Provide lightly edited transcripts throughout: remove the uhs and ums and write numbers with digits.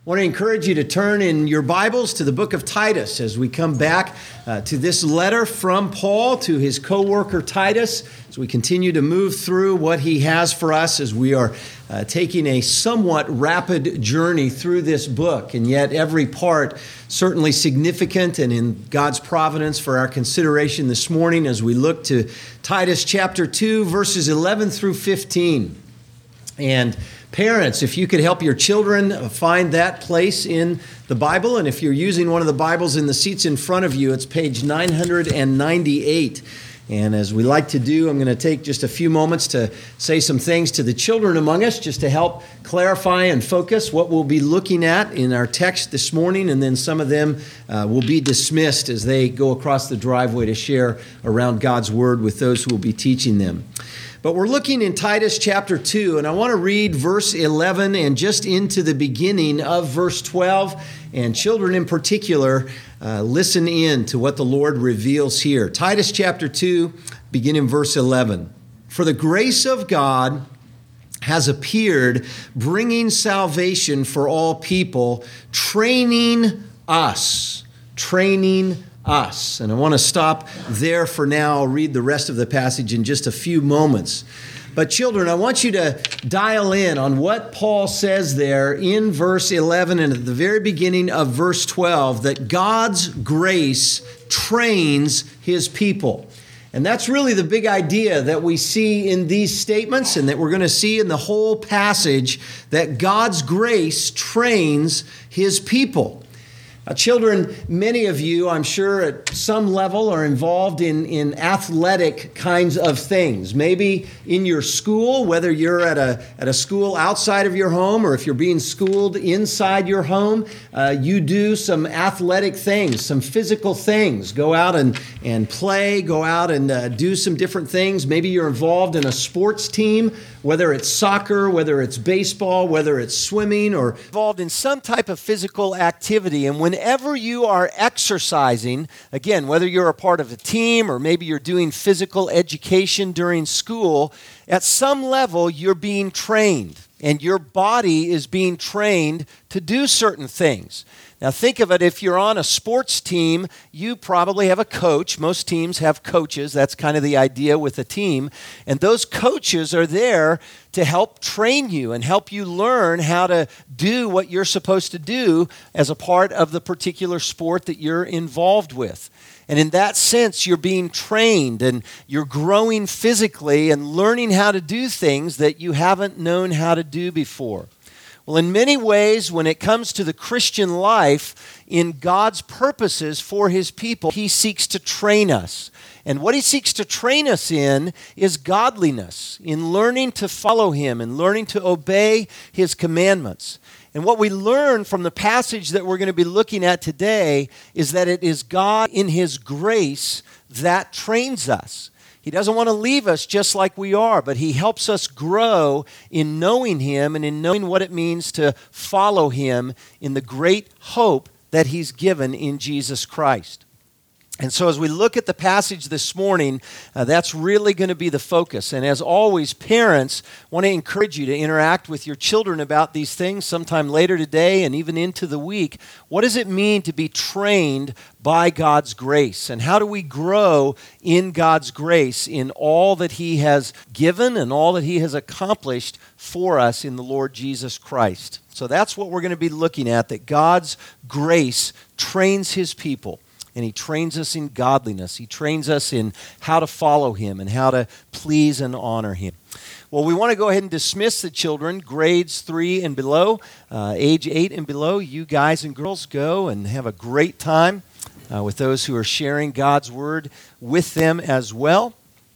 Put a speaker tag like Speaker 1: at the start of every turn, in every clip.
Speaker 1: I want to encourage you to turn in your Bibles to the book of Titus as we come back to this letter from Paul to his co-worker Titus, as we continue to move through what he has for us as we are taking a somewhat rapid journey through this book, and yet every part certainly significant and in God's providence for our consideration this morning as we look to Titus chapter 2, verses 11 through 15. And parents, if you could help your children find that place in the Bible, and if you're using one of the Bibles in the seats in front of you, it's page 998. And as we like to do, I'm going to take just a few moments to say some things to the children among us, just to help clarify and focus what we'll be looking at in our text this morning, and then some of them will be dismissed as they go across the driveway to share around God's Word with those who will be teaching them. But we're looking in Titus chapter 2, and I want to read verse 11 and just into the beginning of verse 12. And children in particular, listen in to what the Lord reveals here. Titus chapter 2, beginning verse 11. For the grace of God has appeared, bringing salvation for all people, training us. And I want to stop there for now. I'll read the rest of the passage in just a few moments. But children, I want you to dial in on what Paul says there in verse 11 and at the very beginning of verse 12, that God's grace trains his people. And that's really the big idea that we see in these statements and that we're going to see in the whole passage, that God's grace trains his people. Children, many of you, I'm sure at some level are involved in athletic kinds of things. Maybe in your school, whether you're at a school outside of your home or if you're being schooled inside your home, you do some athletic things, some physical things. Go out and play, go out and do some different things. Maybe you're involved in a sports team, whether it's soccer, whether it's baseball, whether it's swimming, or involved in some type of physical activity. And whenever you are exercising, again, whether you're a part of a team or maybe you're doing physical education during school, at some level you're being trained and your body is being trained to do certain things. Now think of it, if you're on a sports team, you probably have a coach. Most teams have coaches. That's kind of the idea with a team. And those coaches are there to help train you and help you learn how to do what you're supposed to do as a part of the particular sport that you're involved with. And in that sense, you're being trained and you're growing physically and learning how to do things that you haven't known how to do before. Well, in many ways, when it comes to the Christian life, in God's purposes for his people, he seeks to train us. And what he seeks to train us in is godliness, in learning to follow him and learning to obey his commandments. And what we learn from the passage that we're going to be looking at today is that it is God in his grace that trains us. He doesn't want to leave us just like we are, but he helps us grow in knowing him and in knowing what it means to follow him in the great hope that he's given in Jesus Christ. And so as we look at the passage this morning, that's really going to be the focus. And as always, parents want to encourage you to interact with your children about these things sometime later today and even into the week. What does it mean to be trained by God's grace? And how do we grow in God's grace in all that he has given and all that he has accomplished for us in the Lord Jesus Christ? So that's what we're going to be looking at, that God's grace trains his people. And he trains us in godliness. He trains us in how to follow him and how to please and honor him. Well, we want to go ahead and dismiss the children, grades 3 and below, age 8 and below. You guys and girls go and have a great time with those who are sharing God's word with them as well.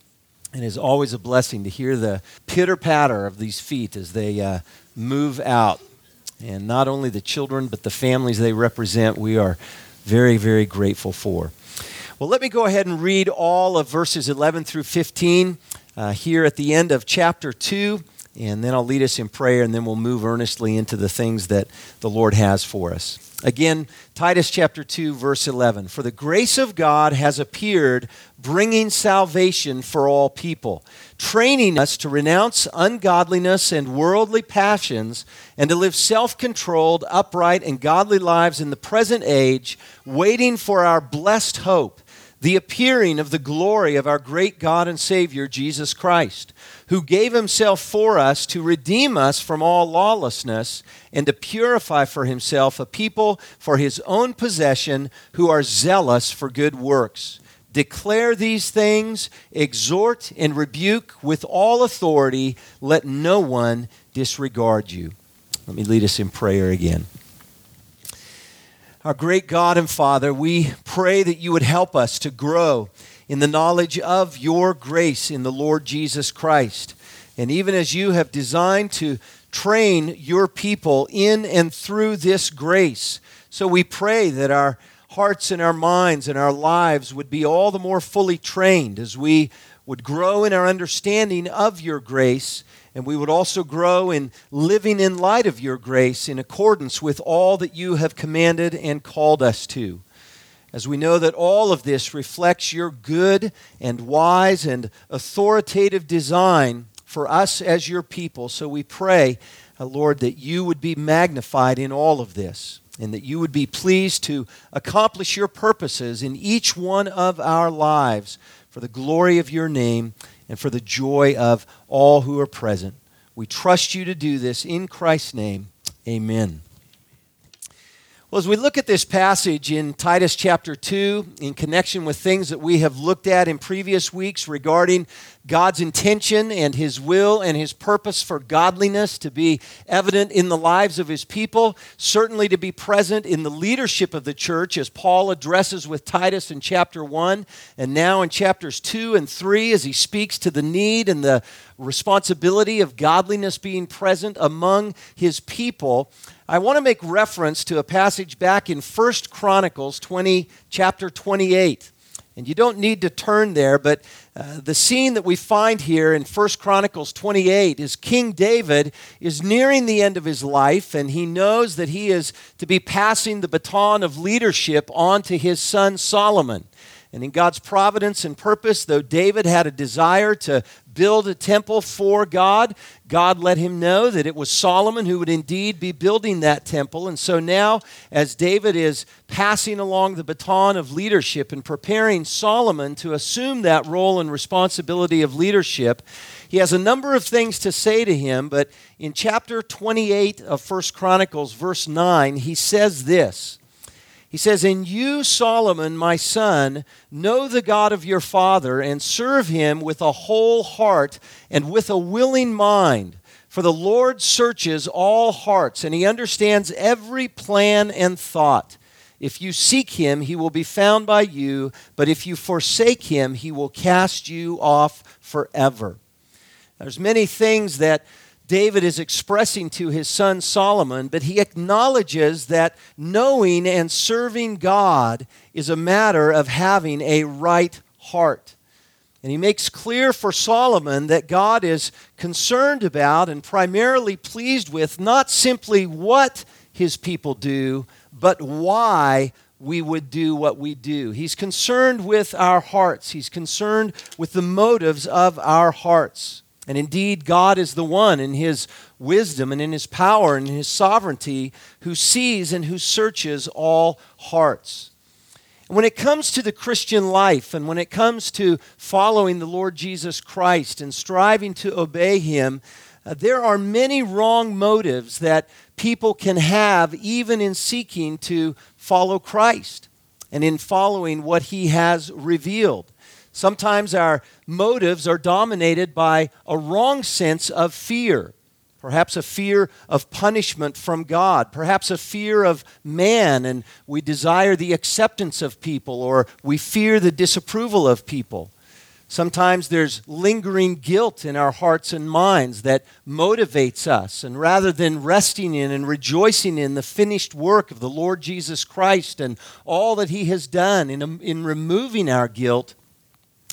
Speaker 1: And it's always a blessing to hear the pitter-patter of these feet as they move out. And not only the children, but the families they represent, we are very, very grateful for. Well, let me go ahead and read all of verses 11 through 15 here at the end of chapter 2. and then I'll lead us in prayer, and then we'll move earnestly into the things that the Lord has for us. Again, Titus chapter 2, verse 11. For the grace of God has appeared, bringing salvation for all people, training us to renounce ungodliness and worldly passions, and to live self-controlled, upright, and godly lives in the present age, waiting for our blessed hope, the appearing of the glory of our great God and Savior, Jesus Christ, who gave himself for us to redeem us from all lawlessness and to purify for himself a people for his own possession who are zealous for good works. Declare these things, exhort and rebuke with all authority. Let no one disregard you. Let me lead us in prayer again. Our great God and Father, we pray that you would help us to grow in the knowledge of your grace in the Lord Jesus Christ. And even as you have designed to train your people in and through this grace, so we pray that our hearts and our minds and our lives would be all the more fully trained as we would grow in our understanding of your grace, and we would also grow in living in light of your grace in accordance with all that you have commanded and called us to. As we know that all of this reflects your good and wise and authoritative design for us as your people, so we pray, Lord, that you would be magnified in all of this, and that you would be pleased to accomplish your purposes in each one of our lives for the glory of your name and for the joy of all who are present. We trust you to do this in Christ's name. Amen. Well, as we look at this passage in Titus chapter 2, in connection with things that we have looked at in previous weeks regarding God's intention and his will and his purpose for godliness to be evident in the lives of his people, certainly to be present in the leadership of the church as Paul addresses with Titus in chapter 1, and now in chapters 2 and 3 as he speaks to the need and the responsibility of godliness being present among his people. I want to make reference to a passage back in 1 Chronicles 20, chapter 28. And you don't need to turn there, but the scene that we find here in 1 Chronicles 28 is King David is nearing the end of his life, and he knows that he is to be passing the baton of leadership on to his son Solomon. And in God's providence and purpose, though David had a desire to build a temple for God, God let him know that it was Solomon who would indeed be building that temple. And so now, as David is passing along the baton of leadership and preparing Solomon to assume that role and responsibility of leadership, he has a number of things to say to him. But in chapter 28 of 1 Chronicles, verse 9, he says this. He says, "And you, Solomon, my son, know the God of your father and serve him with a whole heart and with a willing mind. For the Lord searches all hearts, and he understands every plan and thought. If you seek him, he will be found by you, but if you forsake him, he will cast you off forever." There's many things that David is expressing to his son Solomon, but he acknowledges that knowing and serving God is a matter of having a right heart. And he makes clear for Solomon that God is concerned about and primarily pleased with not simply what his people do, but why we would do what we do. He's concerned with our hearts. He's concerned with the motives of our hearts. And indeed, God is the one in his wisdom and in his power and in his sovereignty who sees and who searches all hearts. And when it comes to the Christian life and when it comes to following the Lord Jesus Christ and striving to obey him, there are many wrong motives that people can have even in seeking to follow Christ and in following what he has revealed. Sometimes our motives are dominated by a wrong sense of fear, perhaps a fear of punishment from God, perhaps a fear of man, and we desire the acceptance of people, or we fear the disapproval of people. Sometimes there's lingering guilt in our hearts and minds that motivates us, and rather than resting in and rejoicing in the finished work of the Lord Jesus Christ and all that he has done in removing our guilt,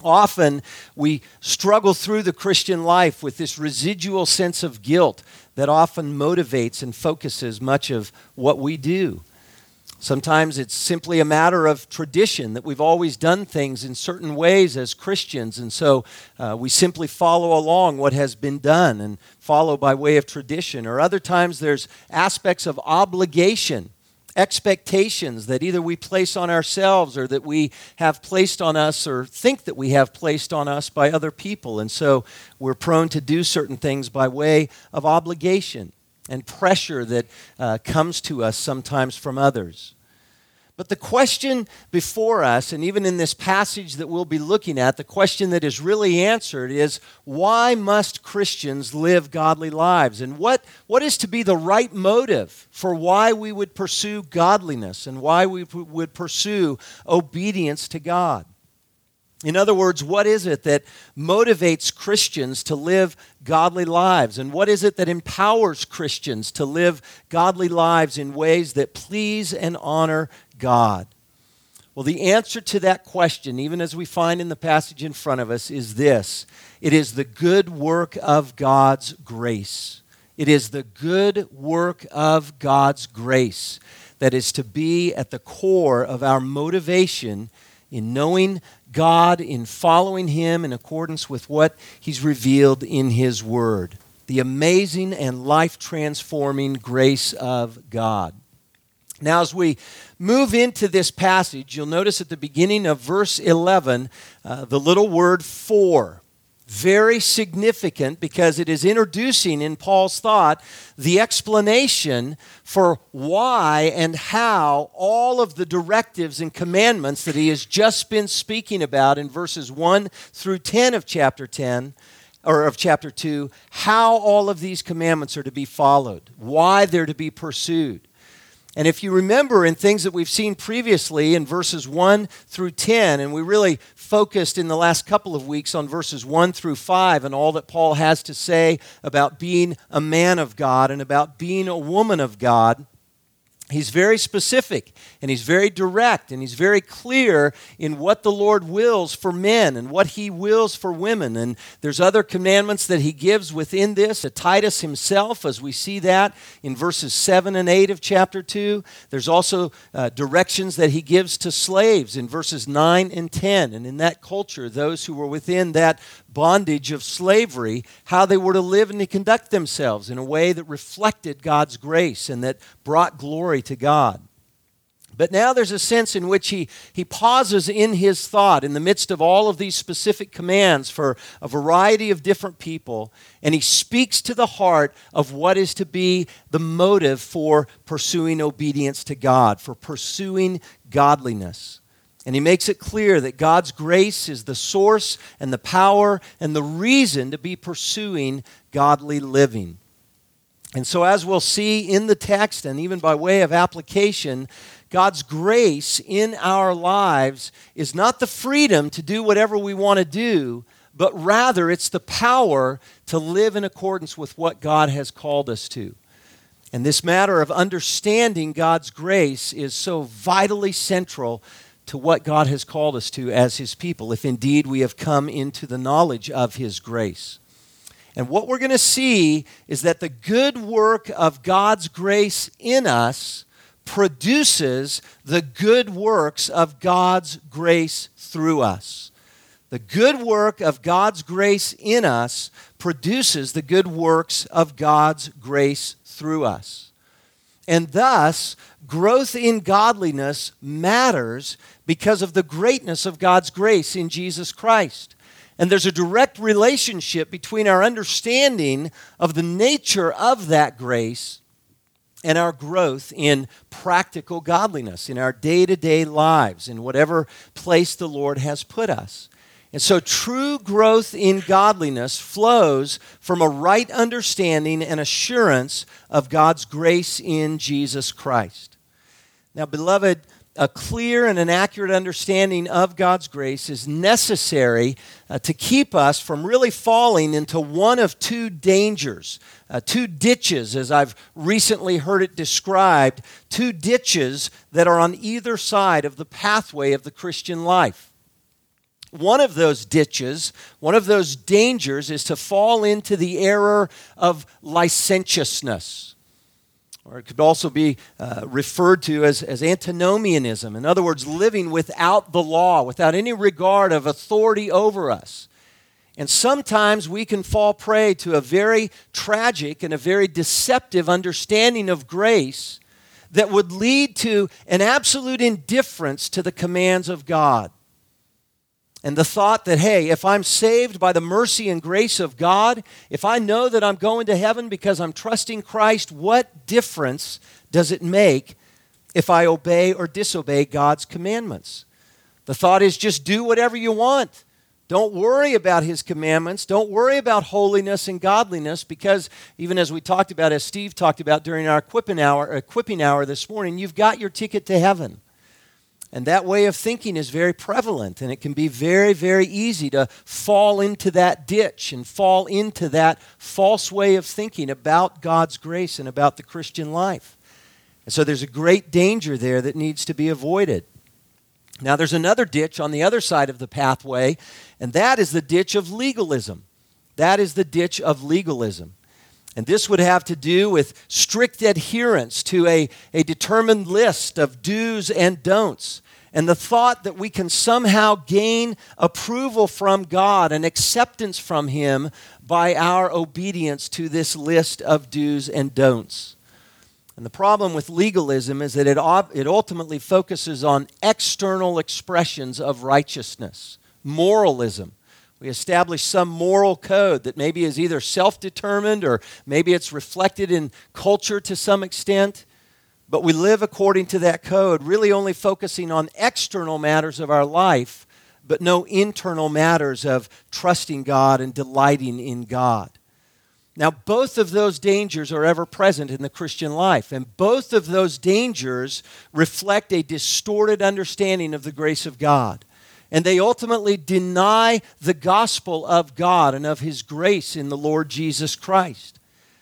Speaker 1: Often we struggle through the Christian life with this residual sense of guilt that often motivates and focuses much of what we do. Sometimes it's simply a matter of tradition, that we've always done things in certain ways as Christians, and so we simply follow along what has been done and follow by way of tradition. Or other times there's aspects of obligation, expectations that either we place on ourselves or that we have placed on us or think that we have placed on us by other people. And so we're prone to do certain things by way of obligation and pressure that comes to us sometimes from others. But the question before us, and even in this passage that we'll be looking at, the question that is really answered is, why must Christians live godly lives? And what is to be the right motive for why we would pursue godliness and why we would pursue obedience to God? In other words, what is it that motivates Christians to live godly lives? And what is it that empowers Christians to live godly lives in ways that please and honor God? Well, the answer to that question, even as we find in the passage in front of us, is this. It is the good work of God's grace. It is the good work of God's grace that is to be at the core of our motivation in knowing God, in following Him in accordance with what He's revealed in His Word. The amazing and life-transforming grace of God. Now, as we move into this passage, you'll notice at the beginning of verse 11, the little word "for." Very significant because it is introducing in Paul's thought the explanation for why and how all of the directives and commandments that he has just been speaking about in verses 1 through 10 of chapter 10, or of chapter 2, how all of these commandments are to be followed, why they're to be pursued. And if you remember in things that we've seen previously in verses 1 through 10, and we really focused in the last couple of weeks on verses 1 through 5 and all that Paul has to say about being a man of God and about being a woman of God, he's very specific and he's very direct and he's very clear in what the Lord wills for men and what He wills for women. And there's other commandments that He gives within this to Titus himself, as we see that in verses 7 and 8 of chapter 2. There's also directions that He gives to slaves in verses 9 and 10. And in that culture, those who were within that bondage of slavery, how they were to live and to conduct themselves in a way that reflected God's grace and that brought glory to God. But now there's a sense in which he pauses in his thought in the midst of all of these specific commands for a variety of different people, and he speaks to the heart of what is to be the motive for pursuing obedience to God, for pursuing godliness. And he makes it clear that God's grace is the source and the power and the reason to be pursuing godly living. And so as we'll see in the text and even by way of application, God's grace in our lives is not the freedom to do whatever we want to do, but rather it's the power to live in accordance with what God has called us to. And this matter of understanding God's grace is so vitally central to what God has called us to as His people, if indeed we have come into the knowledge of His grace. And what we're going to see is that the good work of God's grace in us produces the good works of God's grace through us. The good work of God's grace in us produces the good works of God's grace through us. And thus, growth in godliness matters because of the greatness of God's grace in Jesus Christ. And there's a direct relationship between our understanding of the nature of that grace and our growth in practical godliness, in our day-to-day lives, in whatever place the Lord has put us. And so true growth in godliness flows from a right understanding and assurance of God's grace in Jesus Christ. Now, beloved, a clear and an accurate understanding of God's grace is necessary to keep us from really falling into one of two dangers, two ditches, as I've recently heard it described, two ditches that are on either side of the pathway of the Christian life. One of those ditches, one of those dangers is to fall into the error of licentiousness. Or it could also be referred to as antinomianism. In other words, living without the law, without any regard of authority over us. And sometimes we can fall prey to a very tragic and a very deceptive understanding of grace that would lead to an absolute indifference to the commands of God. And the thought that, hey, if I'm saved by the mercy and grace of God, if I know that I'm going to heaven because I'm trusting Christ, what difference does it make if I obey or disobey God's commandments? The thought is just do whatever you want. Don't worry about His commandments. Don't worry about holiness and godliness because even as we talked about, as Steve talked about during our equipping hour this morning, you've got your ticket to heaven. And that way of thinking is very prevalent, and it can be very, very easy to fall into that ditch and fall into that false way of thinking about God's grace and about the Christian life. And so there's a great danger there that needs to be avoided. Now there's another ditch on the other side of the pathway, and that is the ditch of legalism. That is the ditch of legalism. And this would have to do with strict adherence to a determined list of do's and don'ts. And the thought that we can somehow gain approval from God and acceptance from Him by our obedience to this list of do's and don'ts. And the problem with legalism is that it ultimately focuses on external expressions of righteousness, moralism. We establish some moral code that maybe is either self-determined or maybe it's reflected in culture to some extent. But we live according to that code, really only focusing on external matters of our life, but no internal matters of trusting God and delighting in God. Now, both of those dangers are ever present in the Christian life, and both of those dangers reflect a distorted understanding of the grace of God. And they ultimately deny the gospel of God and of His grace in the Lord Jesus Christ.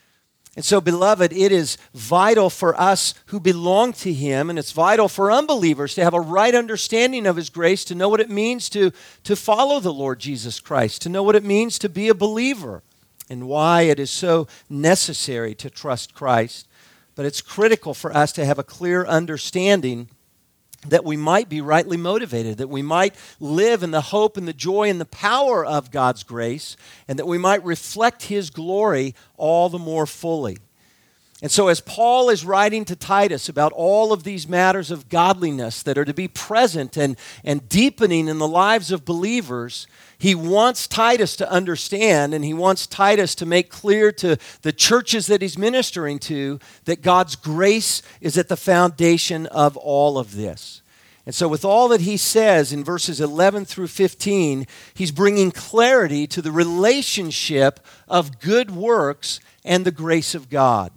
Speaker 1: And so, beloved, it is vital for us who belong to Him, and it's vital for unbelievers to have a right understanding of His grace, to know what it means to follow the Lord Jesus Christ, to know what it means to be a believer, and why it is so necessary to trust Christ. But it's critical for us to have a clear understanding that we might be rightly motivated, that we might live in the hope and the joy and the power of God's grace, and that we might reflect His glory all the more fully. And so as Paul is writing to Titus about all of these matters of godliness that are to be present and deepening in the lives of believers, he wants Titus to understand, and he wants Titus to make clear to the churches that he's ministering to that God's grace is at the foundation of all of this. And so with all that he says in verses 11 through 15, he's bringing clarity to the relationship of good works and the grace of God,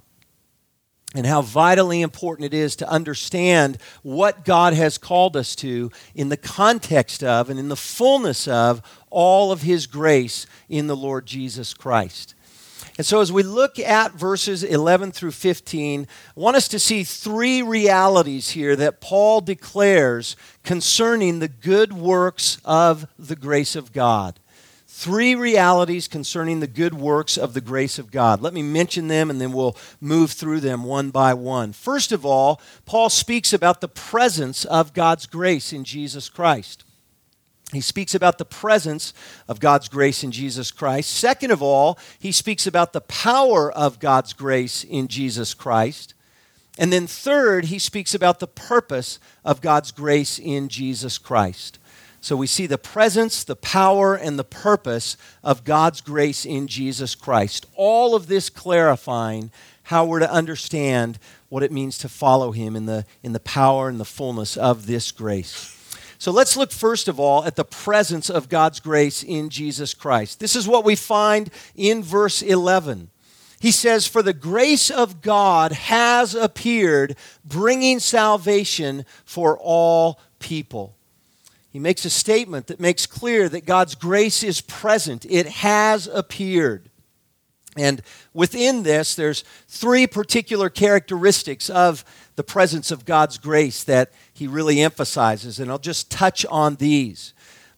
Speaker 1: and how vitally important it is to understand what God has called us to in the context of and in the fullness of all of His grace in the Lord Jesus Christ. And so as we look at verses 11 through 15, I want us to see three realities here that Paul declares concerning the good works of the grace of God. Three realities concerning the good works of the grace of God. Let me mention them and then we'll move through them one by one. First of all, Paul speaks about the presence of God's grace in Jesus Christ. He speaks about the presence of God's grace in Jesus Christ. Second of all, he speaks about the power of God's grace in Jesus Christ. And then third, he speaks about the purpose of God's grace in Jesus Christ. So we see the presence, the power, and the purpose of God's grace in Jesus Christ. All of this clarifying how we're to understand what it means to follow Him in the power and the fullness of this grace. So let's look first of all at the presence of God's grace in Jesus Christ. This is what we find in verse 11. He says, "For the grace of God has appeared, bringing salvation for all people." He makes a statement that makes clear that God's grace is present. It has appeared. And within this, there's three particular characteristics of the presence of God's grace that he really emphasizes, and I'll just touch on these.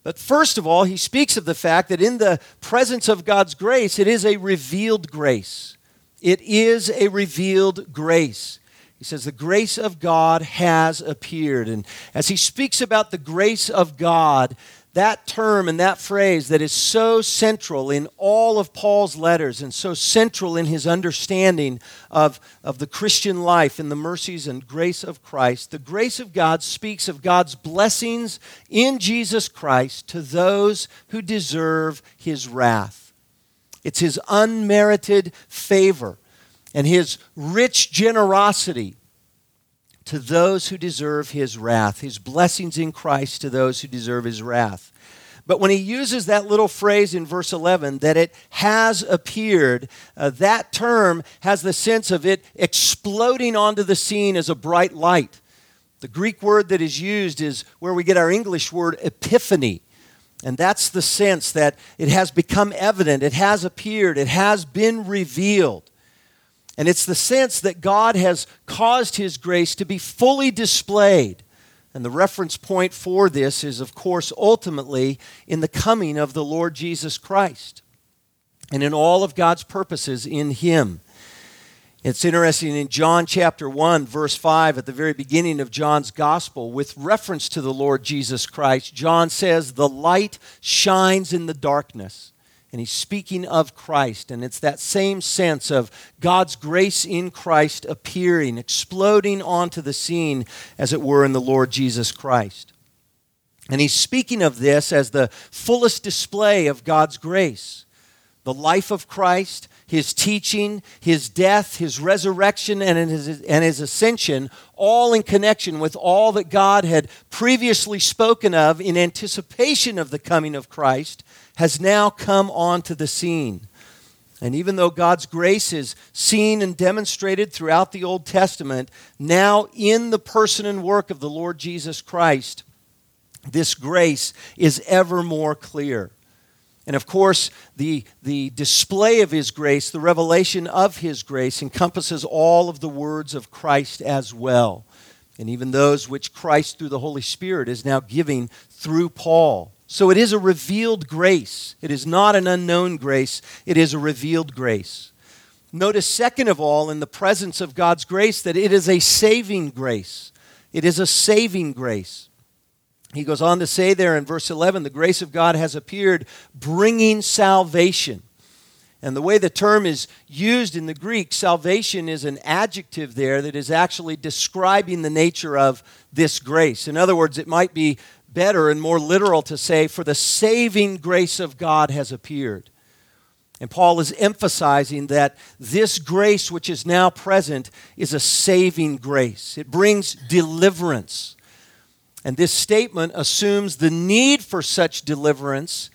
Speaker 1: But first of all, he speaks of the fact that in the presence of God's grace, it is a revealed grace. It is a revealed grace. He says the grace of God has appeared. And as he speaks about the grace of God, that term and that phrase that is so central in all of Paul's letters and so central in his understanding of the Christian life and the mercies and grace of Christ, the grace of God speaks of God's blessings in Jesus Christ to those who deserve his wrath. It's his unmerited favor and his rich generosity to those who deserve his wrath, his blessings in Christ to those who deserve his wrath. But when he uses that little phrase in verse 11, that it has appeared, that term has the sense of it exploding onto the scene as a bright light. The Greek word that is used is where we get our English word epiphany. And that's the sense that it has become evident, it has appeared, it has been revealed. And it's the sense that God has caused his grace to be fully displayed. And the reference point for this is, of course, ultimately in the coming of the Lord Jesus Christ and in all of God's purposes in him. It's interesting in John chapter 1, verse 5, at the very beginning of John's gospel, with reference to the Lord Jesus Christ, John says, "The light shines in the darkness." And he's speaking of Christ, and it's that same sense of God's grace in Christ appearing, exploding onto the scene, as it were, in the Lord Jesus Christ. And he's speaking of this as the fullest display of God's grace. The life of Christ, his teaching, his death, his resurrection, and his ascension, all in connection with all that God had previously spoken of in anticipation of the coming of Christ, has now come onto the scene. And even though God's grace is seen and demonstrated throughout the Old Testament, now in the person and work of the Lord Jesus Christ, this grace is ever more clear. And of course, the display of his grace, the revelation of his grace, encompasses all of the words of Christ as well, and even those which Christ through the Holy Spirit is now giving through Paul. So it is a revealed grace. It is not an unknown grace. It is a revealed grace. Notice, second of all, in the presence of God's grace, that it is a saving grace. It is a saving grace. He goes on to say there in verse 11, the grace of God has appeared, bringing salvation. And the way the term is used in the Greek, salvation is an adjective there that is actually describing the nature of this grace. In other words, it might be better and more literal to say, for the saving grace of God has appeared. And Paul is emphasizing that this grace which is now present is a saving grace. It brings deliverance. And this statement assumes the need for such deliverance,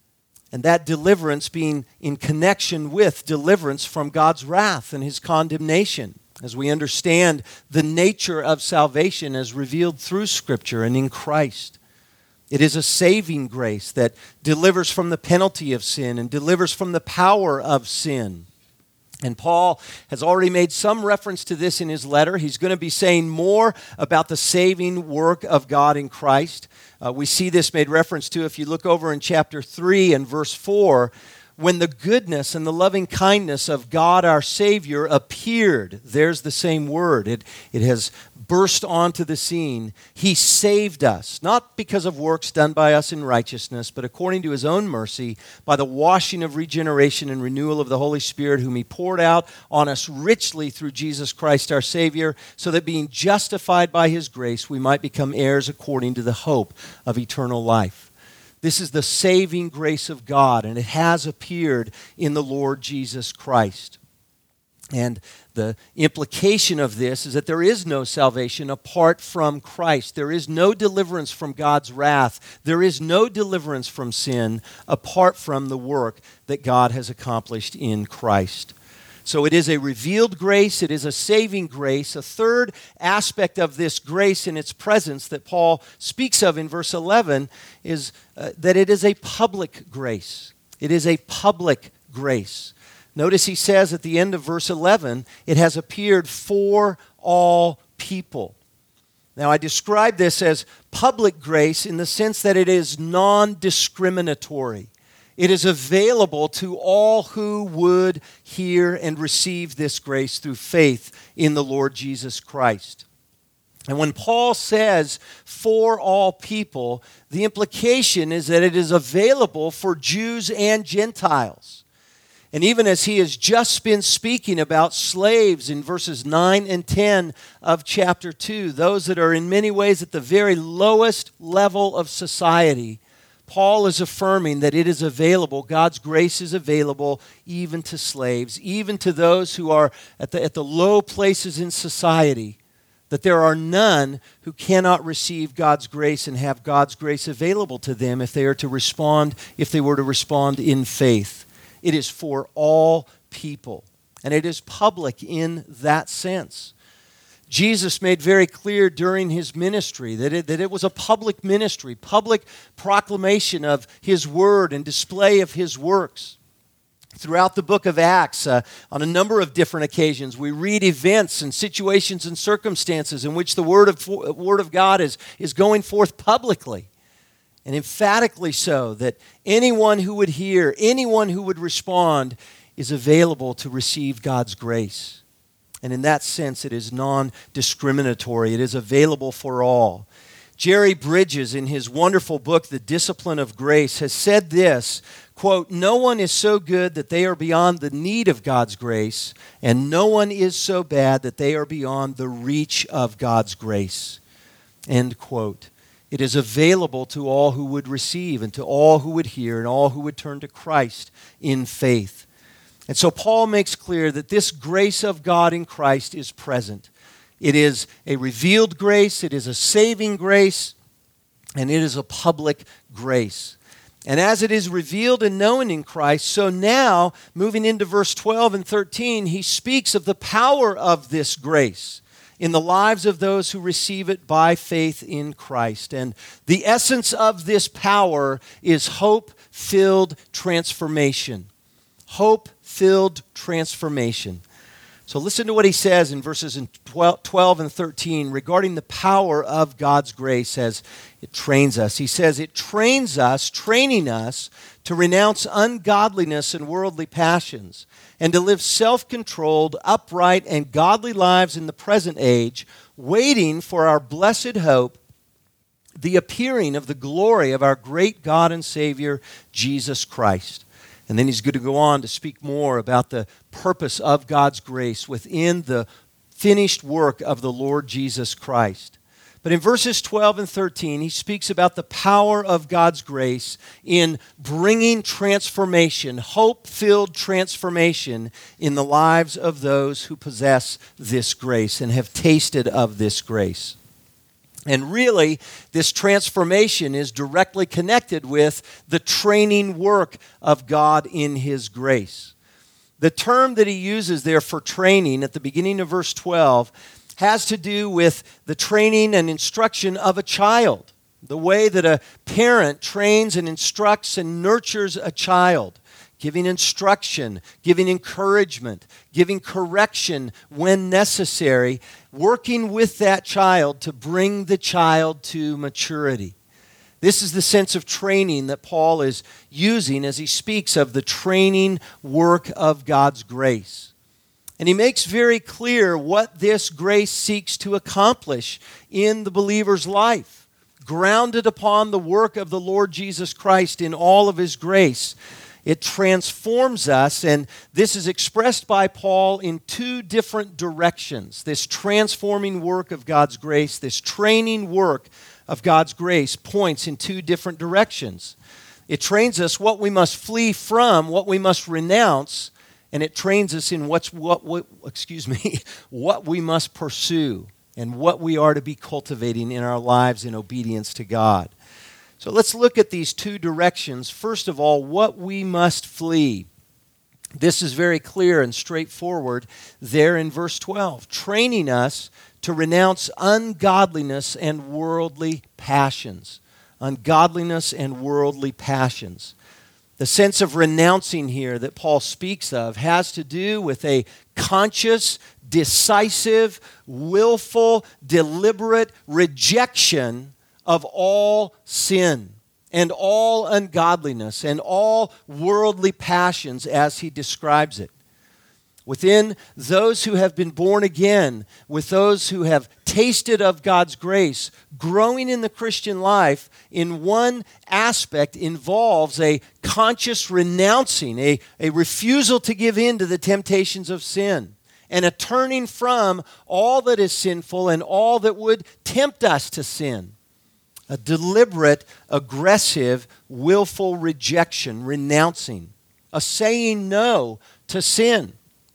Speaker 1: and that deliverance being in connection with deliverance from God's wrath and his condemnation, as we understand the nature of salvation as revealed through Scripture and in Christ. It is a saving grace that delivers from the penalty of sin and delivers from the power of sin. And Paul has already made some reference to this in his letter. He's going to be saying more about the saving work of God in Christ. We see this made reference to if you look over in chapter 3 and verse 4, when the goodness and the loving kindness of God our Savior appeared. There's the same word. It has burst onto the scene. He saved us, not because of works done by us in righteousness, but according to his own mercy, by the washing of regeneration and renewal of the Holy Spirit, whom he poured out on us richly through Jesus Christ our Savior, so that being justified by his grace, we might become heirs according to the hope of eternal life. This is the saving grace of God, and it has appeared in the Lord Jesus Christ. And the implication of this is that there is no salvation apart from Christ. There is no deliverance from God's wrath. There is no deliverance from sin apart from the work that God has accomplished in Christ. So it is a revealed grace. It is a saving grace. A third aspect of this grace in its presence that Paul speaks of in verse 11 is that it is a public grace. It is a public grace. Notice he says at the end of verse 11, it has appeared for all people.
Speaker 2: Now, I describe this as public grace in the sense that it is non-discriminatory. It is available to all who would hear and receive this grace through faith in the Lord Jesus Christ. And when Paul says, for all people, the implication is that it is available for Jews and Gentiles. And even as he has just been speaking about slaves in verses 9 and 10 of chapter 2, those that are in many ways at the very lowest level of society, Paul is affirming that it is available, God's grace is available even to slaves, even to those who are at the low places in society, that there are none who cannot receive God's grace and have God's grace available to them if they were to respond in faith. It is for all people, and it is public in that sense. Jesus made very clear during his ministry that it was a public ministry, public proclamation of his word and display of his works. Throughout the book of Acts, on a number of different occasions, we read events and situations and circumstances in which the word of God is going forth publicly. And emphatically so, that anyone who would hear, anyone who would respond is available to receive God's grace. And in that sense, it is non-discriminatory. It is available for all. Jerry Bridges, in his wonderful book, The Discipline of Grace, has said this, quote, "No one is so good that they are beyond the need of God's grace, and no one is so bad that they are beyond the reach of God's grace." End quote. It is available to all who would receive and to all who would hear and all who would turn to Christ in faith. And so Paul makes clear that this grace of God in Christ is present. It is a revealed grace, it is a saving grace, and it is a public grace. And as it is revealed and known in Christ, so now, moving into verse 12 and 13, he speaks of the power of this grace in the lives of those who receive it by faith in Christ. And the essence of this power is hope-filled transformation. Hope-filled transformation. So listen to what he says in verses 12 and 13 regarding the power of God's grace as it trains us. He says, it trains us, training us to renounce ungodliness and worldly passions, and to live self-controlled, upright, and godly lives in the present age, waiting for our blessed hope, the appearing of the glory of our great God and Savior, Jesus Christ. And then he's going to go on to speak more about the purpose of God's grace within the finished work of the Lord Jesus Christ. But in verses 12 and 13, he speaks about the power of God's grace in bringing transformation, hope-filled transformation in the lives of those who possess this grace and have tasted of this grace. And really, this transformation is directly connected with the training work of God in His grace. The term that he uses there for training at the beginning of verse 12 has to do with the training and instruction of a child, the way that a parent trains and instructs and nurtures a child, giving instruction, giving encouragement, giving correction when necessary, working with that child to bring the child to maturity. This is the sense of training that Paul is using as he speaks of the training work of God's grace. And he makes very clear what this grace seeks to accomplish in the believer's life, grounded upon the work of the Lord Jesus Christ in all of His grace. It transforms us, and this is expressed by Paul in two different directions. This transforming work of God's grace, this training work of God's grace points in two different directions. It trains us what we must flee from, what we must renounce, and it trains us in what we must pursue and what we are to be cultivating in our lives in obedience to God. So let's look at these two directions. First of all, what we must flee. This is very clear and straightforward there in verse 12, training us to renounce ungodliness and worldly passions. Ungodliness and worldly passions. The sense of renouncing here that Paul speaks of has to do with a conscious, decisive, willful, deliberate rejection of all sin and all ungodliness and all worldly passions as he describes it. Within those who have been born again, with those who have tasted of God's grace, growing in the Christian life in one aspect involves a conscious renouncing, a refusal to give in to the temptations of sin, and a turning from all that is sinful and all that would tempt us to sin. A deliberate, aggressive, willful rejection, renouncing, a saying no to sin.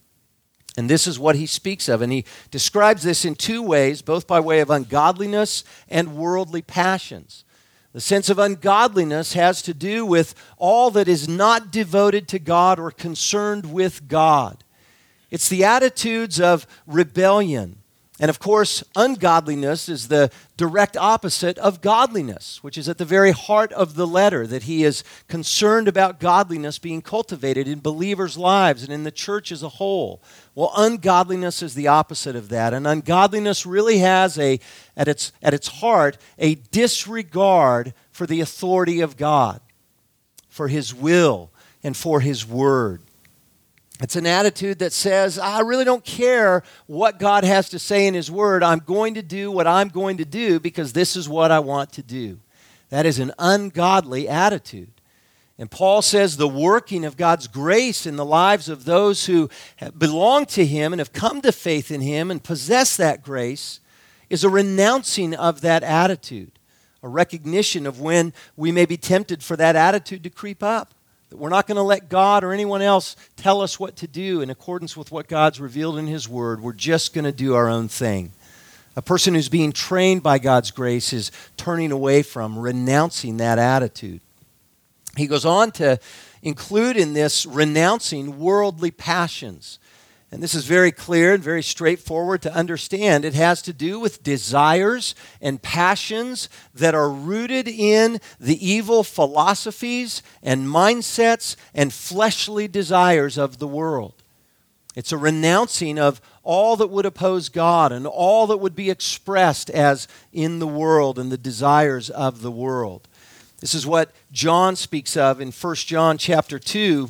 Speaker 2: And this is what he speaks of. And he describes this in two ways, both by way of ungodliness and worldly passions. The sense of ungodliness has to do with all that is not devoted to God or concerned with God. It's the attitudes of rebellion. And of course, ungodliness is the direct opposite of godliness, which is at the very heart of the letter, that he is concerned about godliness being cultivated in believers' lives and in the church as a whole. Well, ungodliness is the opposite of that. And ungodliness really has at its heart a disregard for the authority of God, for his will, and for his word. It's an attitude that says, I really don't care what God has to say in his word. I'm going to do what I'm going to do because this is what I want to do. That is an ungodly attitude. And Paul says the working of God's grace in the lives of those who belong to him and have come to faith in him and possess that grace is a renouncing of that attitude, a recognition of when we may be tempted for that attitude to creep up. That we're not going to let God or anyone else tell us what to do in accordance with what God's revealed in his word. We're just going to do our own thing. A person who's being trained by God's grace is turning away from, renouncing that attitude. He goes on to include in this renouncing worldly passions. And this is very clear and very straightforward to understand. It has to do with desires and passions that are rooted in the evil philosophies and mindsets and fleshly desires of the world. It's a renouncing of all that would oppose God and all that would be expressed as in the world and the desires of the world. This is what John speaks of in 1 John chapter 2,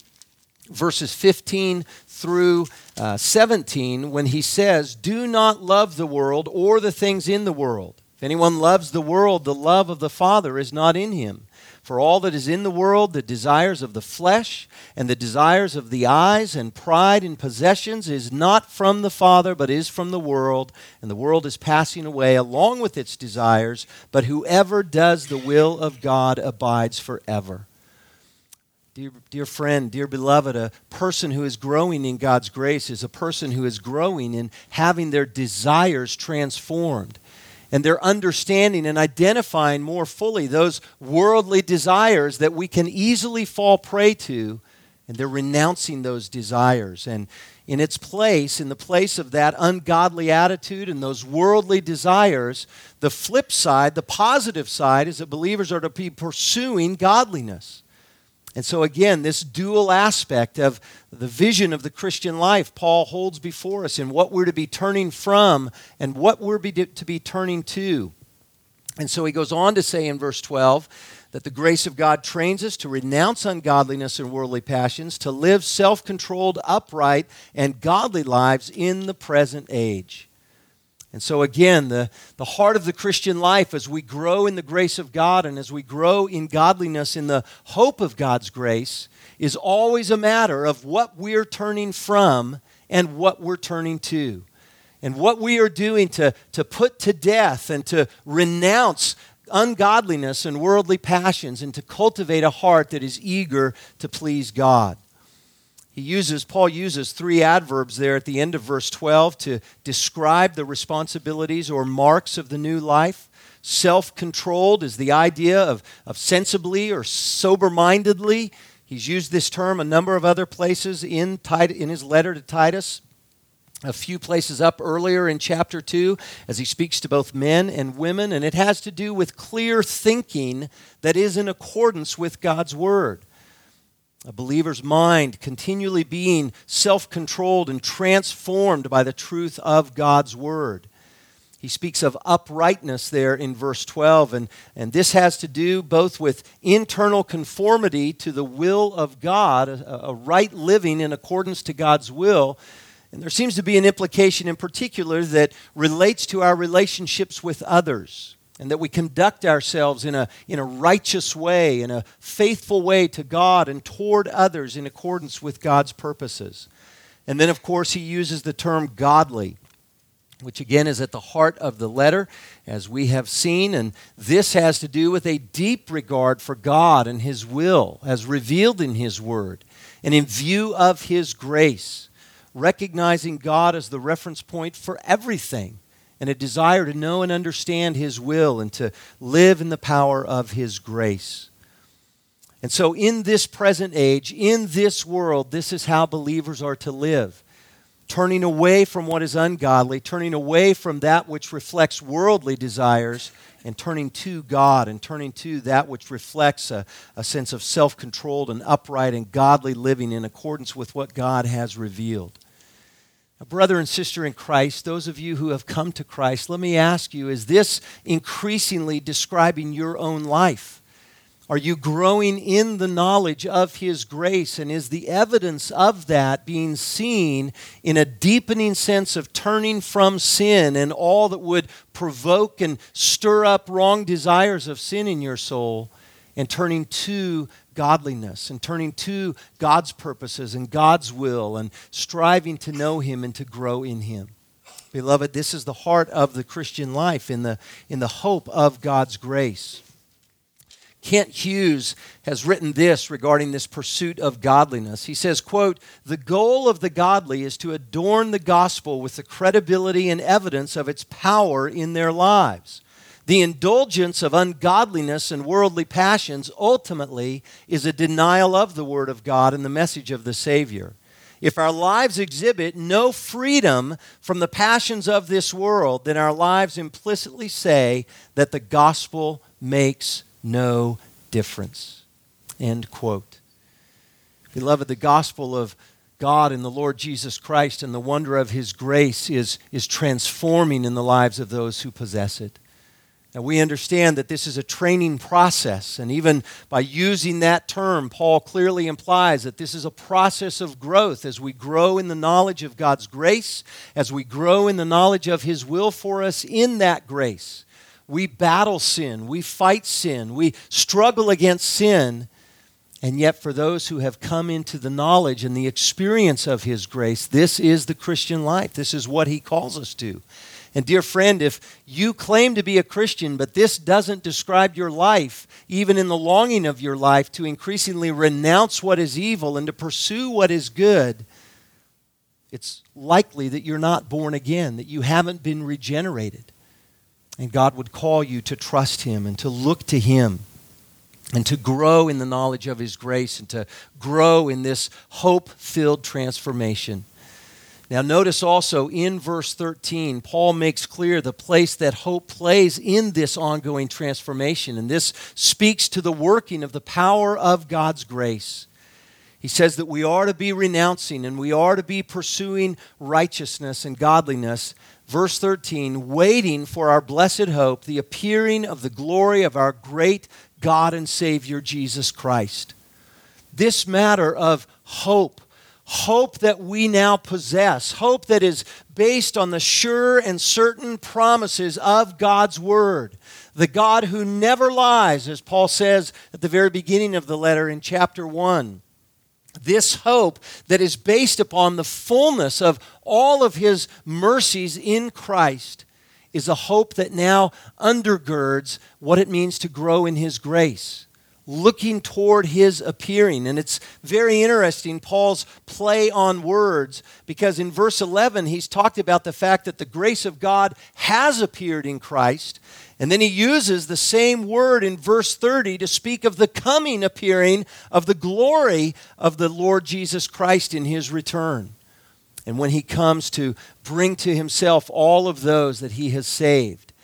Speaker 2: verses 15 through 17, when he says, do not love the world or the things in the world. If anyone loves the world, the love of the Father is not in him. For all that is in the world, the desires of the flesh and the desires of the eyes and pride in possessions is not from the Father, but is from the world. And the world is passing away along with its desires, but whoever does the will of God abides forever. Dear friend, dear beloved, a person who is growing in God's grace is a person who is growing in having their desires transformed and their understanding and identifying more fully those worldly desires that we can easily fall prey to, and they're renouncing those desires. And in its place, in the place of that ungodly attitude and those worldly desires, the flip side, the positive side, is that believers are to be pursuing godliness. And so again, this dual aspect of the vision of the Christian life Paul holds before us in what we're to be turning from and what we're to be turning to. And so he goes on to say in verse 12 that the grace of God trains us to renounce ungodliness and worldly passions, to live self-controlled, upright, and godly lives in the present age. And so again, the heart of the Christian life as we grow in the grace of God and as we grow in godliness in the hope of God's grace is always a matter of what we're turning from and what we're turning to. And what we are doing to put to death and to renounce ungodliness and worldly passions and to cultivate a heart that is eager to please God. Paul uses three adverbs there at the end of verse 12 to describe the responsibilities or marks of the new life. Self-controlled is the idea of sensibly or sober-mindedly. He's used this term a number of other places in his letter to Titus. A few places up earlier in chapter 2 as he speaks to both men and women, and it has to do with clear thinking that is in accordance with God's word. A believer's mind continually being self-controlled and transformed by the truth of God's Word. He speaks of uprightness there in verse 12, and this has to do both with internal conformity to the will of God, a right living in accordance to God's will. And there seems to be an implication in particular that relates to our relationships with others, and that we conduct ourselves in a righteous way, in a faithful way to God and toward others in accordance with God's purposes. And then, of course, he uses the term godly, which again is at the heart of the letter, as we have seen. And this has to do with a deep regard for God and His will, as revealed in His Word, and in view of His grace, recognizing God as the reference point for everything, and a desire to know and understand His will and to live in the power of His grace. And so in this present age, in this world, this is how believers are to live. Turning away from what is ungodly, turning away from that which reflects worldly desires, and turning to God, and turning to that which reflects a sense of self-controlled and upright and godly living in accordance with what God has revealed. Now, brother and sister in Christ, those of you who have come to Christ, let me ask you, is this increasingly describing your own life? Are you growing in the knowledge of His grace? And is the evidence of that being seen in a deepening sense of turning from sin and all that would provoke and stir up wrong desires of sin in your soul, and turning to godliness and turning to God's purposes and God's will and striving to know Him and to grow in Him? Beloved, this is the heart of the Christian life, in the hope of God's grace. Kent Hughes has written this regarding this pursuit of godliness. He says, quote, "The goal of the godly is to adorn the gospel with the credibility and evidence of its power in their lives. The indulgence of ungodliness and worldly passions ultimately is a denial of the Word of God and the message of the Savior. If our lives exhibit no freedom from the passions of this world, then our lives implicitly say that the gospel makes no difference." End quote. Beloved, the gospel of God in the Lord Jesus Christ and the wonder of His grace is transforming in the lives of those who possess it. Now, we understand that this is a training process, and even by using that term, Paul clearly implies that this is a process of growth as we grow in the knowledge of God's grace, as we grow in the knowledge of His will for us in that grace. We battle sin, we fight sin, we struggle against sin, and yet for those who have come into the knowledge and the experience of His grace, this is the Christian life. This is what He calls us to. And dear friend, if you claim to be a Christian, but this doesn't describe your life, even in the longing of your life to increasingly renounce what is evil and to pursue what is good, it's likely that you're not born again, that you haven't been regenerated. And God would call you to trust Him and to look to Him and to grow in the knowledge of His grace and to grow in this hope-filled transformation. Now notice also in verse 13, Paul makes clear the place that hope plays in this ongoing transformation. And this speaks to the working of the power of God's grace. He says that we are to be renouncing and we are to be pursuing righteousness and godliness. Verse 13, waiting for our blessed hope, the appearing of the glory of our great God and Savior, Jesus Christ. This matter of hope that we now possess, hope that is based on the sure and certain promises of God's Word, the God who never lies, as Paul says at the very beginning of the letter in chapter 1. This hope that is based upon the fullness of all of His mercies in Christ is a hope that now undergirds what it means to grow in His grace, looking toward His appearing. And it's very interesting, Paul's play on words, because in verse 11 he's talked about the fact that the grace of God has appeared in Christ. And then he uses the same word in verse 30 to speak of the coming appearing of the glory of the Lord Jesus Christ in His return. And when He comes to bring to Himself all of those that He has saved.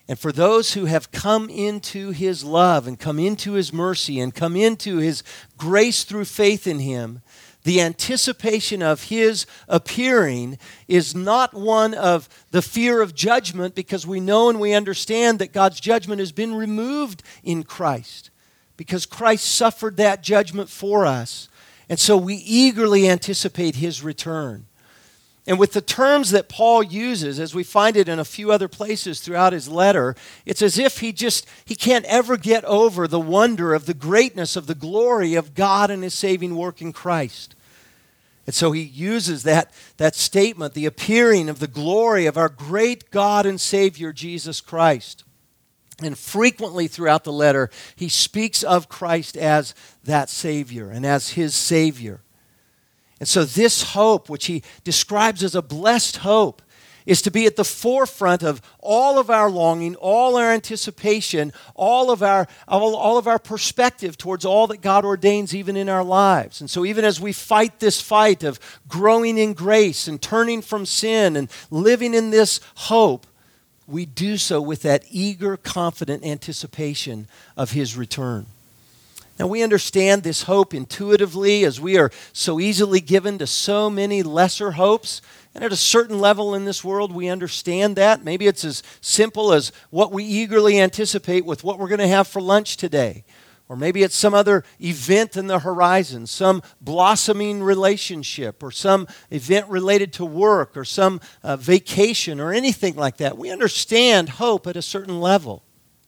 Speaker 2: And for those who have come into his love and come into his mercy and come into his grace through faith in him, the anticipation of his appearing is not one of the fear of judgment, because we know and we understand that God's judgment has been removed in Christ, because Christ suffered that judgment for us. And so we eagerly anticipate his return. And with the terms that Paul uses, as we find it in a few other places throughout his letter, it's as if he can't ever get over the wonder of the greatness of the glory of God and his saving work in Christ. And so he uses that statement, the appearing of the glory of our great God and Savior, Jesus Christ. And frequently throughout the letter, he speaks of Christ as that Savior and as his Savior. And so this hope, which he describes as a blessed hope, is to be at the forefront of all of our longing, all our anticipation, all of our perspective towards all that God ordains even in our lives. And so even as we fight this fight of growing in grace and turning from sin and living in this hope, we do so with that eager, confident anticipation of his return. Now, we understand this hope intuitively, as we are so easily given to so many lesser hopes. And at a certain level in this world, we understand that. Maybe it's as simple as what we eagerly anticipate with what we're going to have for lunch today. Or maybe it's some other event in the horizon, some blossoming relationship, or some event related to work, or some vacation, or anything like that. We understand hope at a certain level.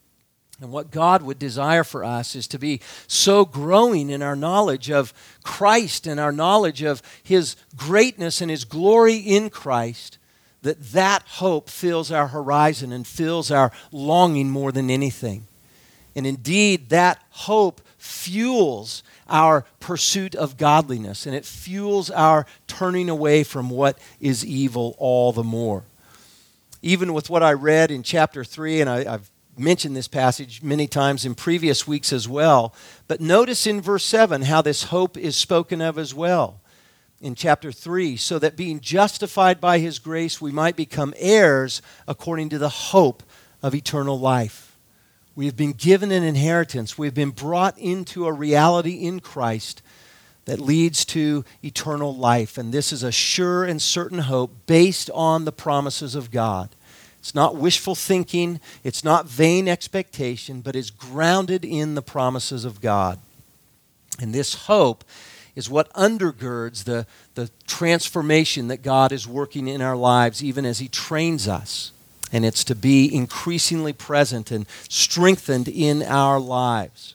Speaker 2: And what God would desire for us is to be so growing in our knowledge of Christ and our knowledge of his greatness and his glory in Christ, that hope fills our horizon and fills our longing more than anything. And indeed, that hope fuels our pursuit of godliness, and it fuels our turning away from what is evil all the more. Even with what I read in chapter 3, and I've mentioned this passage many times in previous weeks as well, but notice in verse 7 how this hope is spoken of as well. In chapter 3, so that being justified by his grace, we might become heirs according to the hope of eternal life. We have been given an inheritance. We've been brought into a reality in Christ that leads to eternal life. And this is a sure and certain hope based on the promises of God. It's not wishful thinking, it's not vain expectation, but is grounded in the promises of God. And this hope is what undergirds the transformation that God is working in our lives, even as he trains us. And it's to be increasingly present and strengthened in our lives.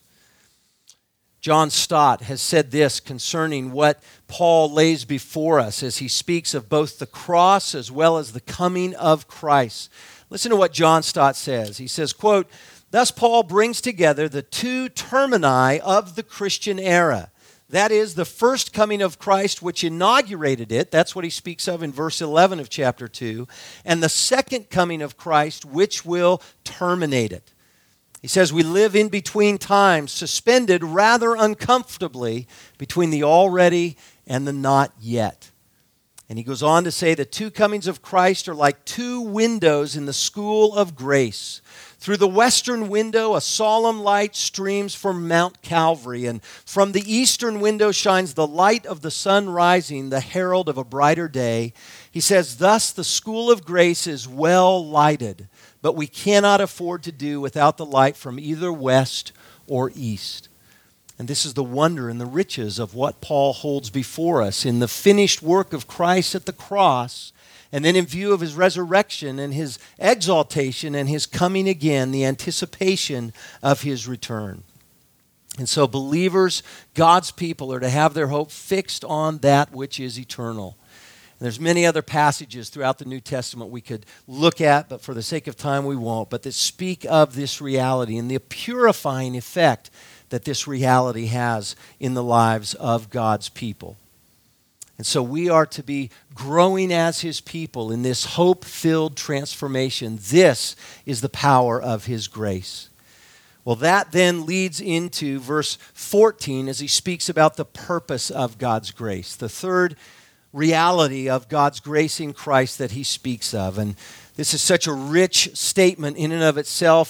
Speaker 2: John Stott has said this concerning what Paul lays before us as he speaks of both the cross as well as the coming of Christ. Listen to what John Stott says. He says, quote, "Thus Paul brings together the two termini of the Christian era. That is, the first coming of Christ, which inaugurated it." That's what he speaks of in verse 11 of chapter 2. "And the second coming of Christ, which will terminate it." He says we live in between times, suspended rather uncomfortably between the already and the not yet. And he goes on to say the two comings of Christ are like two windows in the school of grace. Through the western window, a solemn light streams from Mount Calvary, and from the eastern window shines the light of the sun rising, the herald of a brighter day. He says, thus the school of grace is well lighted, but we cannot afford to do without the light from either west or east. And this is the wonder and the riches of what Paul holds before us in the finished work of Christ at the cross, and then in view of his resurrection and his exaltation and his coming again, the anticipation of his return. And so believers, God's people, are to have their hope fixed on that which is eternal. And there's many other passages throughout the New Testament we could look at, but for the sake of time we won't, but that speak of this reality and the purifying effect that this reality has in the lives of God's people. And so we are to be growing as his people in this hope-filled transformation. This is the power of his grace. Well, that then leads into verse 14 as he speaks about the purpose of God's grace. The third reality of God's grace in Christ that he speaks of. And this is such a rich statement in and of itself.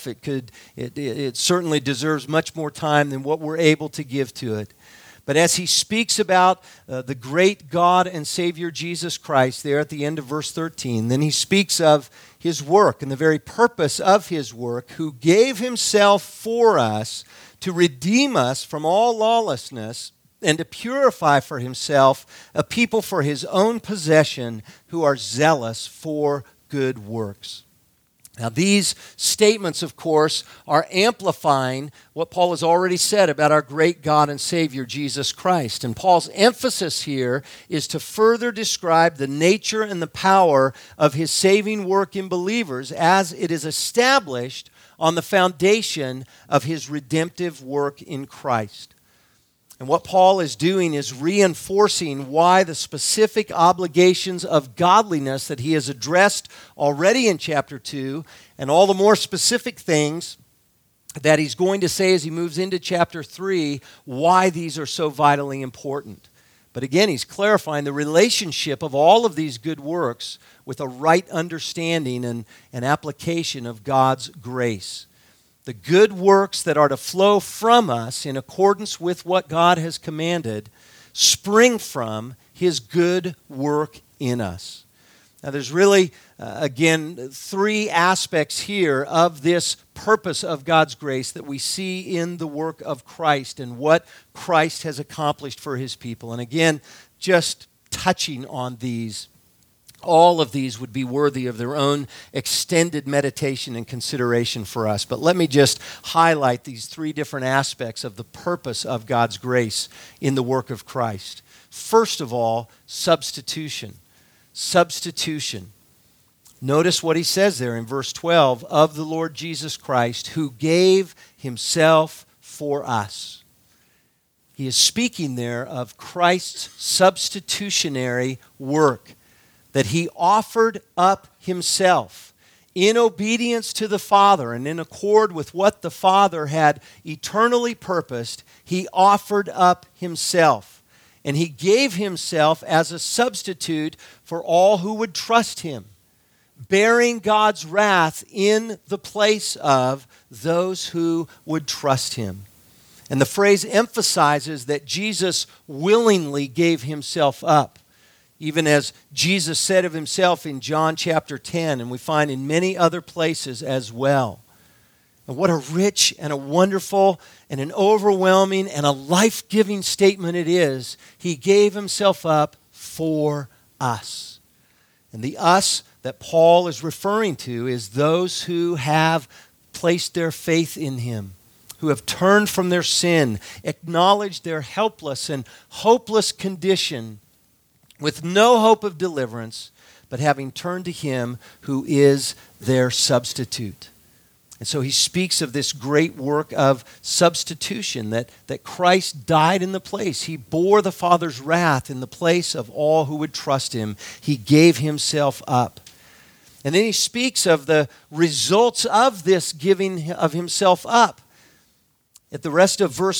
Speaker 2: It certainly deserves much more time than what we're able to give to it. But as he speaks about the great God and Savior Jesus Christ there at the end of verse 13, then he speaks of his work and the very purpose of his work, who gave himself for us to redeem us from all lawlessness and to purify for himself a people for his own possession who are zealous for good works. Now, these statements, of course, are amplifying what Paul has already said about our great God and Savior, Jesus Christ. And Paul's emphasis here is to further describe the nature and the power of his saving work in believers as it is established on the foundation of his redemptive work in Christ. And what Paul is doing is reinforcing why the specific obligations of godliness that he has addressed already in chapter 2, and all the more specific things that he's going to say as he moves into chapter 3, why these are so vitally important. But again, he's clarifying the relationship of all of these good works with a right understanding and application of God's grace. The good works that are to flow from us in accordance with what God has commanded spring from his good work in us. Now there's really, again, three aspects here of this purpose of God's grace that we see in the work of Christ and what Christ has accomplished for his people. And again, just touching on these, all of these would be worthy of their own extended meditation and consideration for us. But let me just highlight these three different aspects of the purpose of God's grace in the work of Christ. First of all, substitution. Substitution. Notice what he says there in verse 12, of the Lord Jesus Christ, who gave himself for us. He is speaking there of Christ's substitutionary work, that he offered up himself in obedience to the Father and in accord with what the Father had eternally purposed. He offered up himself, and he gave himself as a substitute for all who would trust him, bearing God's wrath in the place of those who would trust him. And the phrase emphasizes that Jesus willingly gave himself up, even as Jesus said of himself in John chapter 10, and we find in many other places as well. And what a rich and a wonderful and an overwhelming and a life-giving statement it is. He gave himself up for us. And the us that Paul is referring to is those who have placed their faith in him, who have turned from their sin, acknowledged their helpless and hopeless condition, with no hope of deliverance, but having turned to him who is their substitute. And so he speaks of this great work of substitution, that Christ died in the place. He bore the Father's wrath in the place of all who would trust him. He gave himself up. And then he speaks of the results of this giving of himself up. At the rest of verse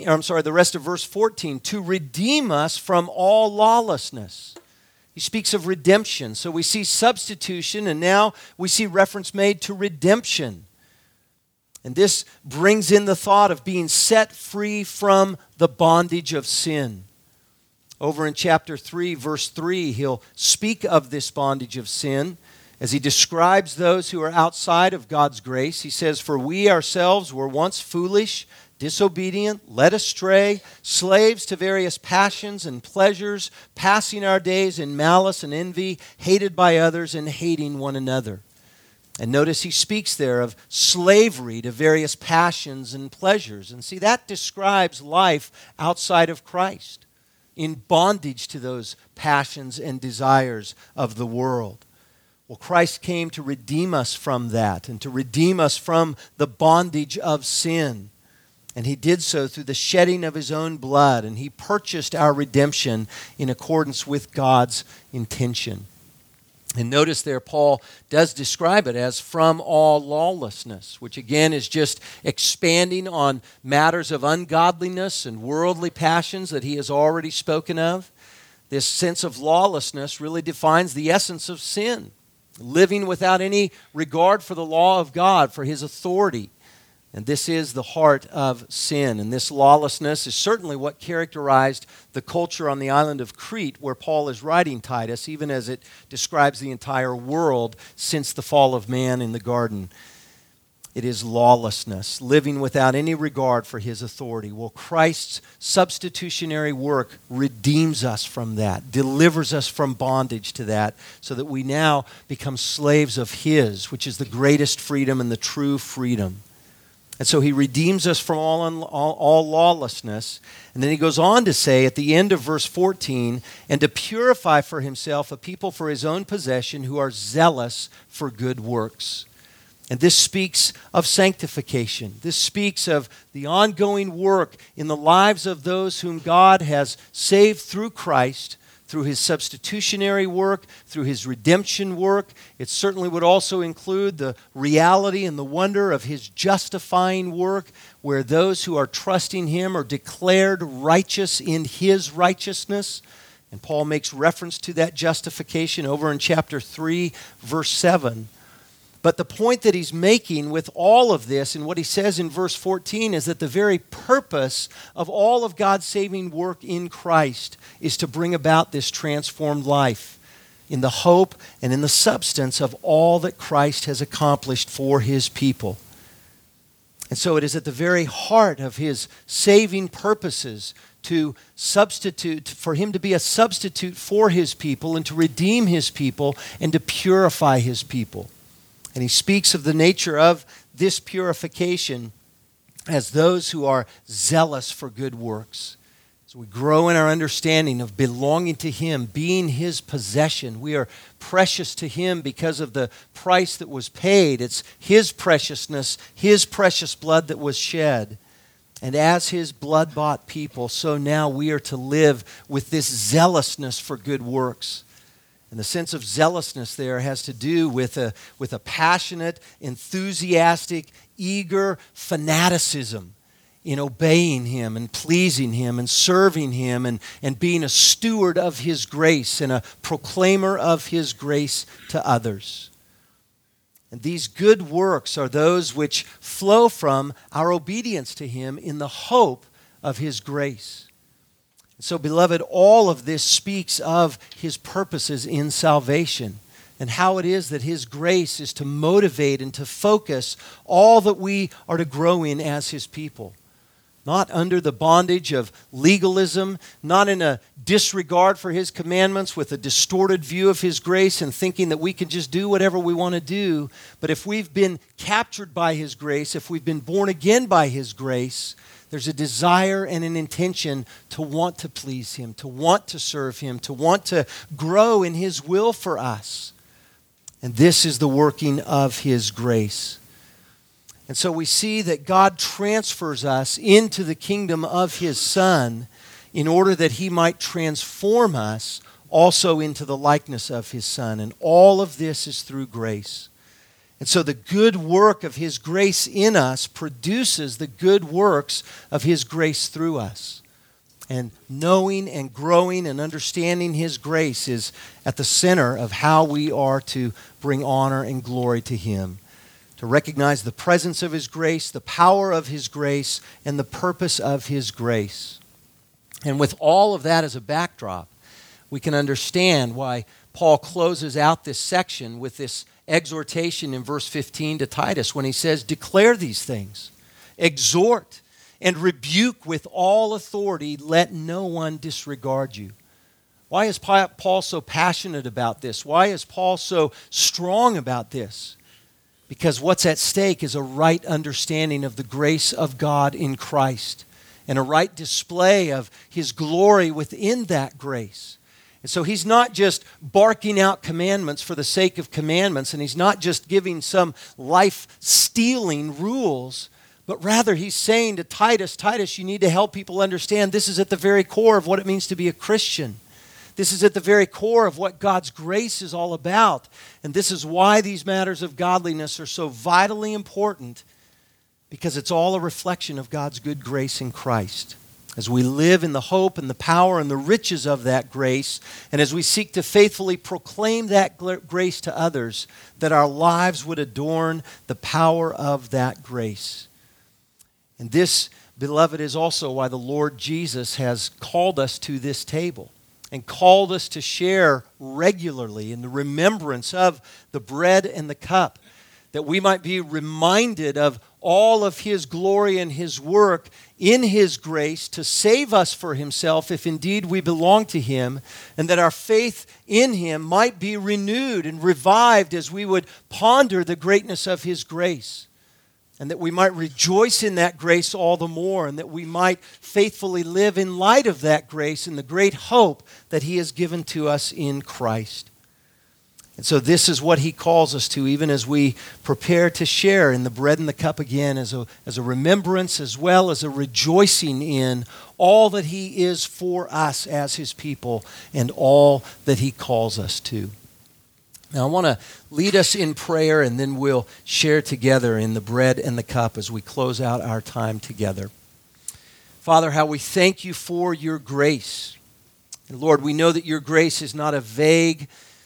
Speaker 2: 14, to redeem us from all lawlessness. He speaks of redemption. So we see substitution, and now we see reference made to redemption. And this brings in the thought of being set free from the bondage of sin. Over in chapter 3, verse 3, he'll speak of this bondage of sin as he describes those who are outside of God's grace. He says, "For we ourselves were once foolish, disobedient, led astray, slaves to various passions and pleasures, passing our days in malice and envy, hated by others and hating one another." And notice he speaks there of slavery to various passions and pleasures. And see, that describes life outside of Christ, in bondage to those passions and desires of the world. Well, Christ came to redeem us from that and to redeem us from the bondage of sin. And he did so through the shedding of his own blood, and he purchased our redemption in accordance with God's intention. And notice there, Paul does describe it as from all lawlessness, which again is just expanding on matters of ungodliness and worldly passions that he has already spoken of. This sense of lawlessness really defines the essence of sin, living without any regard for the law of God, for His authority. And this is the heart of sin. And this lawlessness is certainly what characterized the culture on the island of Crete, where Paul is writing Titus, even as it describes the entire world since the fall of man in the garden. It is lawlessness, living without any regard for His authority. Well, Christ's substitutionary work redeems us from that, delivers us from bondage to that, so that we now become slaves of His, which is the greatest freedom and the true freedom. And so He redeems us from all lawlessness. And then He goes on to say at the end of verse 14, and to purify for Himself a people for His own possession who are zealous for good works. And this speaks of sanctification. This speaks of the ongoing work in the lives of those whom God has saved through Christ, through His substitutionary work, through His redemption work. It certainly would also include the reality and the wonder of His justifying work, where those who are trusting Him are declared righteous in His righteousness. And Paul makes reference to that justification over in chapter 3, verse 7. But the point that he's making with all of this and what he says in verse 14 is that the very purpose of all of God's saving work in Christ is to bring about this transformed life in the hope and in the substance of all that Christ has accomplished for His people. And so it is at the very heart of His saving purposes to substitute, for Him to be a substitute for His people and to redeem His people and to purify His people. And he speaks of the nature of this purification as those who are zealous for good works. As we grow in our understanding of belonging to Him, being His possession, we are precious to Him because of the price that was paid. It's His preciousness, His precious blood that was shed. And as His blood-bought people, so now we are to live with this zealousness for good works. And the sense of zealousness there has to do with a passionate, enthusiastic, eager fanaticism in obeying Him and pleasing Him and serving Him and being a steward of His grace and a proclaimer of His grace to others. And these good works are those which flow from our obedience to Him in the hope of His grace. So, beloved, all of this speaks of His purposes in salvation and how it is that His grace is to motivate and to focus all that we are to grow in as His people. Not under the bondage of legalism, not in a disregard for His commandments with a distorted view of His grace and thinking that we can just do whatever we want to do. But if we've been captured by His grace, if we've been born again by His grace, there's a desire and an intention to want to please Him, to want to serve Him, to want to grow in His will for us. And this is the working of His grace. And so we see that God transfers us into the kingdom of His Son in order that He might transform us also into the likeness of His Son. And all of this is through grace. And so the good work of His grace in us produces the good works of His grace through us. And knowing and growing and understanding His grace is at the center of how we are to bring honor and glory to Him. To recognize the presence of His grace, the power of His grace, and the purpose of His grace. And with all of that as a backdrop, we can understand why Paul closes out this section with this exhortation in verse 15 to Titus when he says, declare these things, exhort and rebuke with all authority, let no one disregard you. Why is Paul so passionate about this? Why is Paul so strong about this? Because what's at stake is a right understanding of the grace of God in Christ and a right display of His glory within that grace. And so he's not just barking out commandments for the sake of commandments, and he's not just giving some life-stealing rules, but rather he's saying to Titus, Titus, you need to help people understand this is at the very core of what it means to be a Christian. This is at the very core of what God's grace is all about. And this is why these matters of godliness are so vitally important, because it's all a reflection of God's good grace in Christ. as we live in the hope and the power and the riches of that grace, and as we seek to faithfully proclaim that grace to others, that our lives would adorn the power of that grace. And this, beloved, is also why the Lord Jesus has called us to this table and called us to share regularly in the remembrance of the bread and the cup, that we might be reminded of all of His glory and His work in His grace to save us for Himself if indeed we belong to Him, and that our faith in Him might be renewed and revived as we would ponder the greatness of His grace, and that we might rejoice in that grace all the more, and that we might faithfully live in light of that grace and the great hope that He has given to us in Christ. And so this is what He calls us to, even as we prepare to share in the bread and the cup again, as a remembrance as well as a rejoicing in all that He is for us as His people and all that He calls us to. Now I want to lead us in prayer, and then we'll share together in the bread and the cup as we close out our time together. Father, how we thank You for Your grace. And Lord, we know that Your grace is not a vague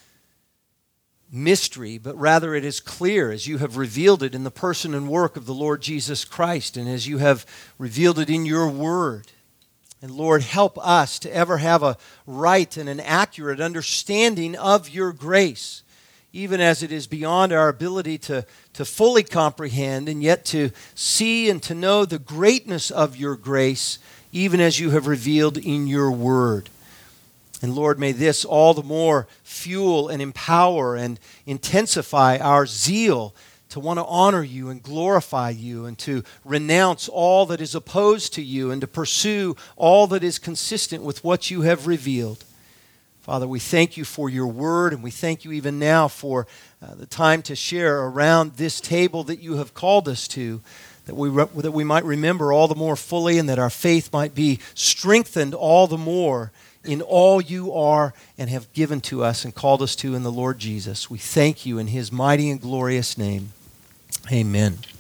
Speaker 2: mystery, but rather it is clear as You have revealed it in the person and work of the Lord Jesus Christ, and as You have revealed it in Your word. And Lord, help us to ever have a right and an accurate understanding of Your grace, even as it is beyond our ability to fully comprehend, and yet to see and to know the greatness of Your grace, even as You have revealed in Your word. And Lord, may this all the more fuel and empower and intensify our zeal to want to honor You and glorify You, and to renounce all that is opposed to You, and to pursue all that is consistent with what You have revealed. Father, we thank You for Your word, and we thank You even now for the time to share around this table that You have called us to, that we might remember all the more fully, and that our faith might be strengthened all the more in all You are and have given to us and called us to in the Lord Jesus. We thank You in His mighty and glorious name. Amen.